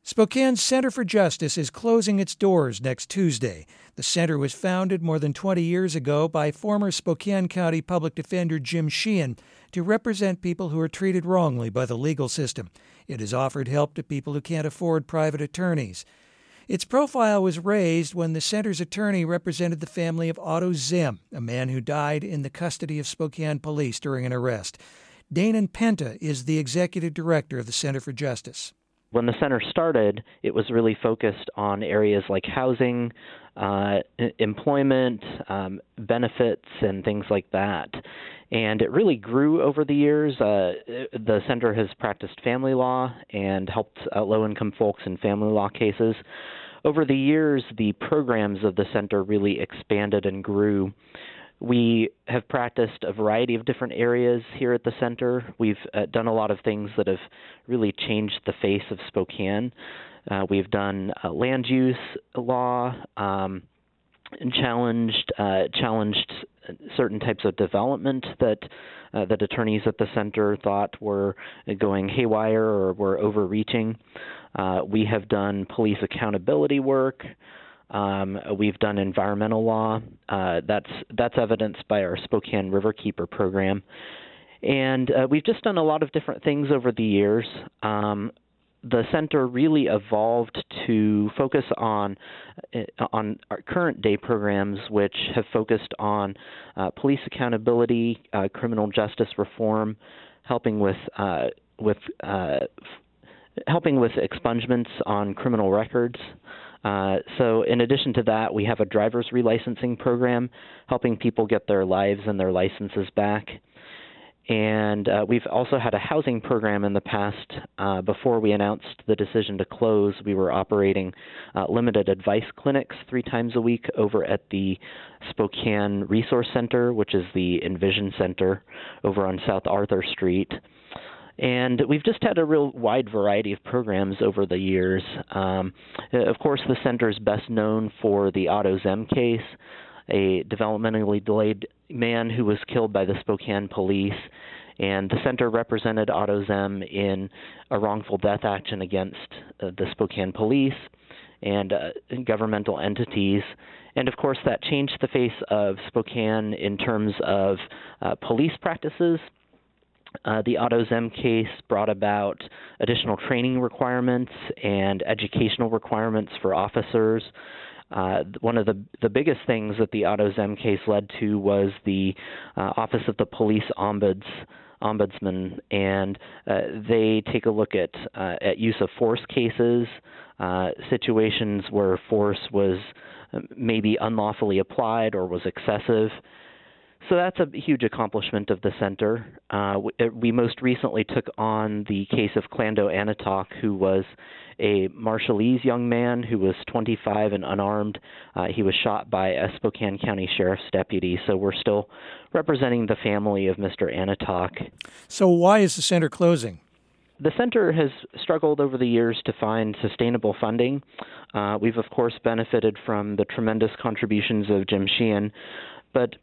Spokane's Center for Justice is closing its doors next Tuesday. The center was founded more than 20 years ago by former Spokane County Public Defender Jim Sheehan to represent people who are treated wrongly by the legal system. It has offered help to people who can't afford private attorneys. Its profile was raised when the center's attorney represented the family of Otto Zim, a man who died in the custody of Spokane police during an arrest. Danon Penta is the executive director of the Center for Justice. When the center started, it was really focused on areas like housing, employment, benefits, and things like that. And it really grew over the years. The center has practiced family law and helped low-income folks in family law cases. Over the years, the programs of the center really expanded and grew. We have practiced a variety of different areas here at the center. We've done a lot of things that have really changed the face of Spokane. We've done land use law, and challenged certain types of development that attorneys at the center thought were going haywire or were overreaching. We have done police accountability work. We've done environmental law. That's evidenced by our Spokane Riverkeeper program. And we've just done a lot of different things over the years. The center really evolved to focus on our current day programs, which have focused on police accountability, criminal justice reform, helping with expungements on criminal records. So in addition to that, we have a driver's relicensing program, helping people get their lives and their licenses back. And we've also had a housing program in the past. Before we announced the decision to close, we were operating limited advice clinics 3 times a week over at the Spokane Resource Center, which is the Envision Center over on South Arthur Street. And we've just had a real wide variety of programs over the years. Of course, the center is best known for the Otto Zim case, a developmentally delayed man who was killed by the Spokane police. And the center represented Otto Zim in a wrongful death action against the Spokane police and governmental entities. And of course, that changed the face of Spokane in terms of police practices. The Otto Zim case brought about additional training requirements and educational requirements for officers. One of the biggest things that the Otto Zim case led to was the Office of the Police Ombudsman, and they take a look at use of force cases, situations where force was maybe unlawfully applied or was excessive. So that's a huge accomplishment of the center. We most recently took on the case of Clando Anatok, who was a Marshallese young man who was 25 and unarmed. He was shot by a Spokane County Sheriff's deputy, so we're still representing the family of Mr. Anatok. So why is the center closing? The center has struggled over the years to find sustainable funding. We've, of course, benefited from the tremendous contributions of Jim Sheehan, but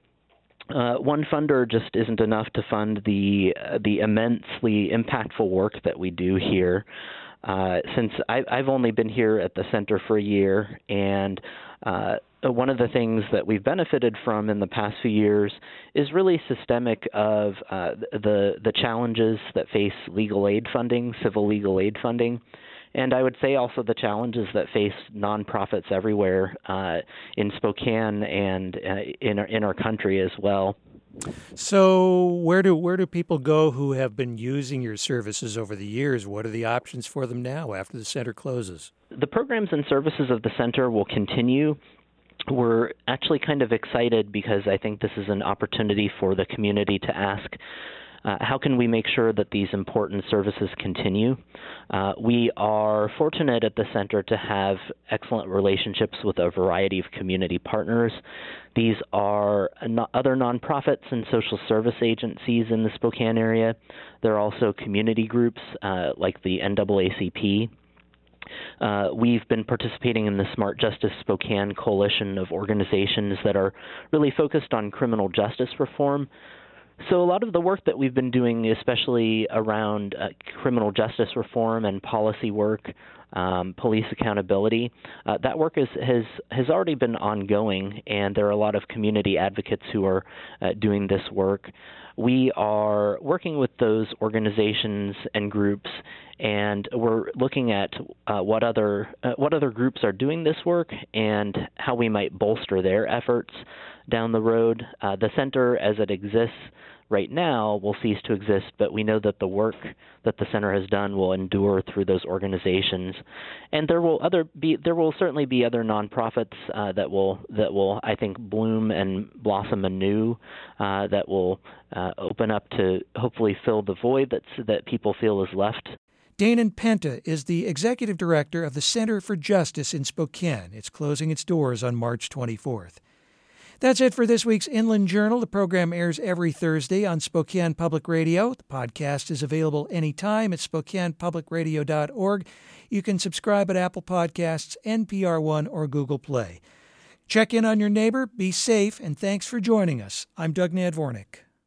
one funder just isn't enough to fund the immensely impactful work that we do here. Since I've only been here at the center for a year, and one of the things that we've benefited from in the past few years is really systemic of the challenges that face legal aid funding, civil legal aid funding. And I would say also the challenges that face nonprofits everywhere in Spokane and in our country as well. So where do people go who have been using your services over the years? What are the options for them now after the center closes? The programs and services of the center will continue. We're actually kind of excited because I think this is an opportunity for the community to ask, how can we make sure that these important services continue? We are fortunate at the center to have excellent relationships with a variety of community partners. These are other nonprofits and social service agencies in the Spokane area. There are also community groups like the NAACP. We've been participating in the Smart Justice Spokane coalition of organizations that are really focused on criminal justice reform. So a lot of the work that we've been doing, especially around criminal justice reform and policy work, police accountability. That work has already been ongoing, and there are a lot of community advocates who are doing this work. We are working with those organizations and groups, and we're looking at what other groups are doing this work and how we might bolster their efforts down the road. The center, as it exists right now, will cease to exist, but we know that the work that the center has done will endure through those organizations, and there will certainly be other nonprofits that will I think bloom and blossom anew, that will open up to hopefully fill the void that people feel is left. Danon Penta is the executive director of the Center for Justice in Spokane. It's closing its doors on March 24th. That's it for this week's Inland Journal. The program airs every Thursday on Spokane Public Radio. The podcast is available anytime at SpokanePublicRadio.org. You can subscribe at Apple Podcasts, NPR One, or Google Play. Check in on your neighbor, be safe, and thanks for joining us. I'm Doug Nadvornik.